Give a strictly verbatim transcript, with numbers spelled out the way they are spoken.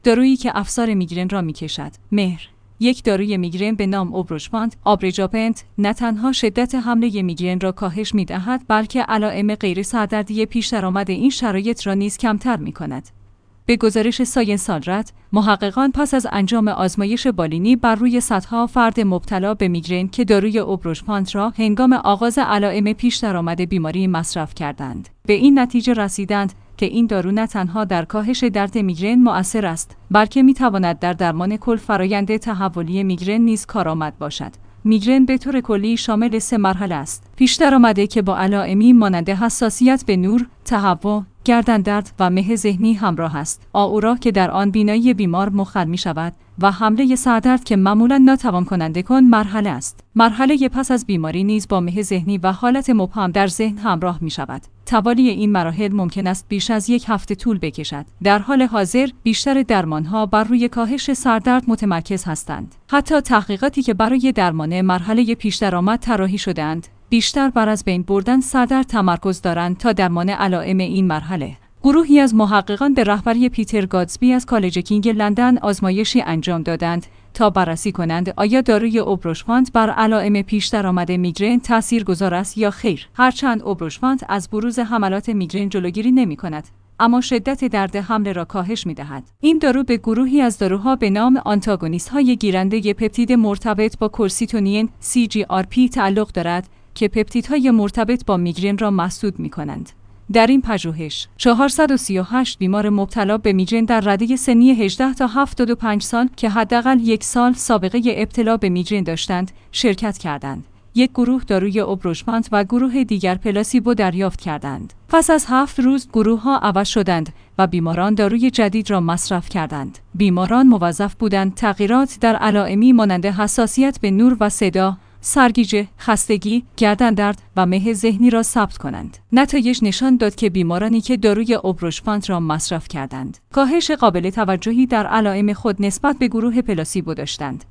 دارویی که افسار میگرن را میکشد. مهر. یک داروی میگرن به نام اوبروژپانت، آبرژاپنت، نه تنها شدت حمله میگرن را کاهش می‌دهد، بلکه علائم غیر سردردی پیش درآمد این شرایط را نیز کمتر می‌کند. به گزارش ساینس آلرت، محققان پس از انجام آزمایش بالینی بر روی صدها فرد مبتلا به میگرن که داروی اوبروژپانت را هنگام آغاز علائم پیش درآمد بیماری مصرف کردند، به این نتیجه رسیدند که این دارو نه تنها در کاهش درد میگرن مؤثر است، بلکه میتواند در درمان کل فرایند تحولی میگرن نیز کارآمد باشد. میگرن به طور کلی شامل سه مرحله است: پیش درآمده که با علائمی مانند حساسیت به نور، تهوع، گردن درد و مه ذهنی همراه است. آئورا که در آن بینایی بیمار مخل می شود و حمله سردرد که معمولاً ناتوان کننده کن مرحله است. مرحله پس از بیماری نیز با مه ذهنی و حالت مبهم در ذهن همراه می شود. توالی این مراحل ممکن است بیش از یک هفته طول بکشد. در حال حاضر بیشتر درمانها بر روی کاهش سردرد متمرکز هستند. حتی تحقیقاتی که برای درمان مرحله پیش درآمد طراحی شده‌اند، بیشتر بر از بین بردن سردرد تمرکز دارند تا درمان علائم این مرحله. گروهی از محققان به رهبری پیتر گاتسبی از کالج کینگ لندن آزمایشی انجام دادند تا بررسی کنند آیا داروی اوبروژپانت بر علائم پیش درآمد میگرن تاثیرگذار است یا خیر. هرچند اوبروژپانت از بروز حملات میگرن جلوگیری نمی‌کند، اما شدت درد حمله را کاهش می‌دهد. این دارو به گروهی از داروها به نام آنتاگونیست‌های گیرنده پپتید مرتبط با کورسیتونین سی جی آر پی تعلق دارد که پپتیدهای مرتبط با میگرن را مسدود می‌کنند. در این پژوهش، چهارصد و سی و هشت بیمار مبتلا به میگرن در رده سنی هجده تا هفتاد و پنج سال که حداقل یک سال سابقه ابتلا به میگرن داشتند، شرکت کردند. یک گروه داروی اوبروژپانت و گروه دیگر پلاسیبو دریافت کردند. پس از هفت روز گروه‌ها عوض شدند و بیماران داروی جدید را مصرف کردند. بیماران موظف بودند تغییرات در علائمی مانند حساسیت به نور و صدا، سرگیجه، خستگی، گردن درد و مه ذهنی را ثبت کنند. نتایج نشان داد که بیمارانی که داروی اوبروژپانت را مصرف کردند، کاهش قابل توجهی در علائم خود نسبت به گروه پلاسیبو داشتند.